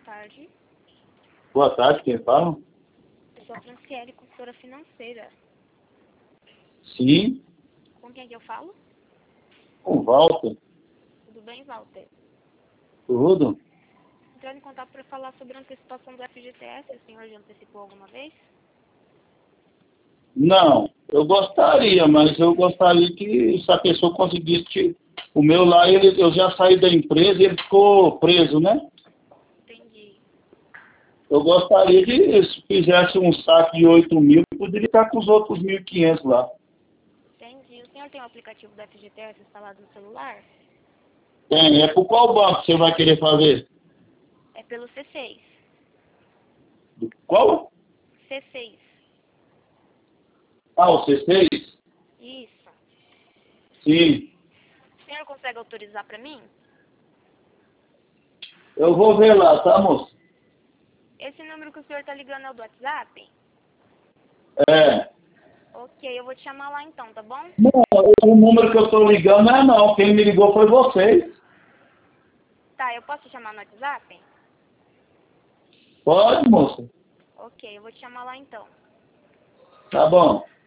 tarde. Boa tarde, quem fala? Eu sou a Franciele, consultora financeira. Sim, Com quem que eu falo? com o Walter. Tudo bem, Walter? Tudo? Entrando em contato para falar sobre a antecipação do FGTS, o senhor já antecipou alguma vez? Não, eu gostaria, mas eu gostaria que se a pessoa conseguisse. O meu lá, eu já saí da empresa e ele ficou preso, né? Entendi. Eu gostaria que se fizesse um saque de 8.000, poderia estar com os outros 1.500 lá. Entendi. O senhor tem o aplicativo do FGTS instalado no celular? Tem, é por qual banco você vai querer fazer? É pelo C6. Qual? C6. Ah, o C6? Isso. Sim. O senhor consegue autorizar para mim? Eu vou ver lá, tá, moço? Esse número que o senhor está ligando é o do WhatsApp? É. Ok, eu vou te chamar lá então, tá bom? Não, o número que eu estou ligando não é não. Quem me ligou foi vocês. Tá, eu posso te chamar no WhatsApp? Pode, moça. Ok, eu vou te chamar lá então. Tá bom.